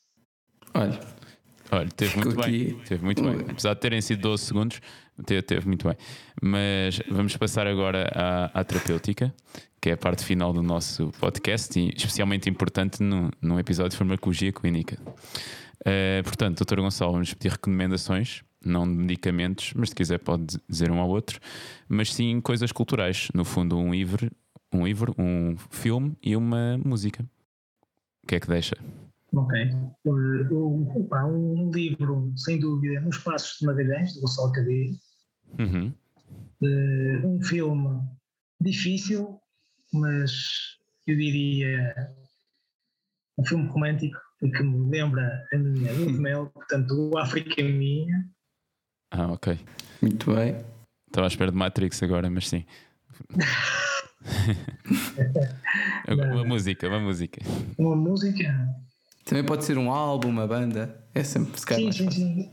Olha, teve muito bem. Apesar de terem sido 12 segundos, teve muito bem. Mas vamos passar agora à terapêutica, que é a parte final do nosso podcast e especialmente importante num episódio de farmacologia clínica. Portanto, Dr. Gonçalo, vamos pedir recomendações, não de medicamentos, mas se quiser pode dizer um ao outro, mas sim coisas culturais. No fundo, um livro, um filme e uma música. O que é que deixa? Ok. Um livro, sem dúvida, Nos Passos de Magalhães, de Gonçalo Cadeiro. Um filme difícil, mas eu diria um filme romântico, que me lembra a minha lua de mel, portanto, o África é Minha. Ok. Muito bem. Estava à espera de Matrix agora, mas sim. Uma música. Uma música? Também pode ser um álbum, uma banda. É sempre se calhar. Sim.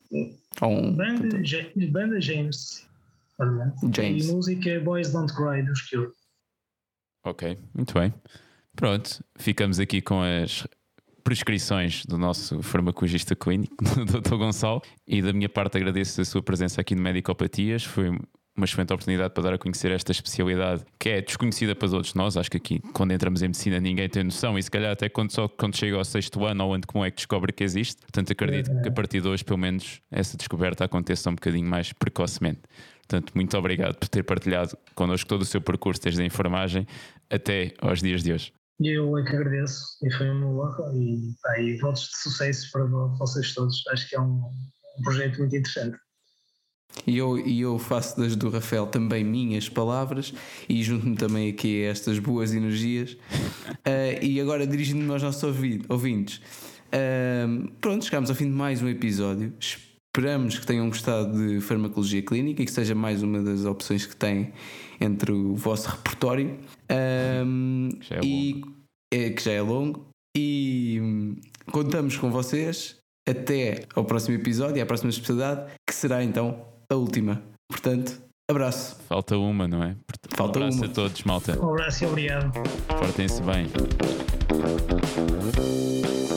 Banda James. E música é Boys Don't Cry, dos Cure. Ok, muito bem. Pronto, ficamos aqui com as prescrições do nosso farmacologista clínico, do Dr. Gonçalo, e da minha parte agradeço a sua presença aqui no Medicopatias. Foi uma excelente oportunidade para dar a conhecer esta especialidade que é desconhecida para todos nós. Acho que aqui, quando entramos em medicina, ninguém tem noção, e se calhar até quando chega ao 6º ano ou ano comum é que descobre que existe. Portanto, acredito que a partir de hoje, pelo menos, essa descoberta aconteça um bocadinho mais precocemente. Portanto, muito obrigado por ter partilhado connosco todo o seu percurso desde a enfermagem até aos dias de hoje. Eu é que agradeço, e foi uma honra, e votos de sucesso para vocês todos. Acho que é um projeto muito interessante. E eu faço das do Rafael também minhas palavras e junto-me também aqui a estas boas energias. E agora dirigindo-me aos nossos ouvintes. Pronto, chegámos ao fim de mais um episódio. Esperamos que tenham gostado de farmacologia clínica e que seja mais uma das opções que têm entre o vosso repertório. Que já é longo. E contamos com vocês até ao próximo episódio e à próxima especialidade, que será então a última. Portanto, abraço. Falta uma, não é? Falta um abraço uma. a todos, malta. Um abraço e obrigado. Portem-se bem.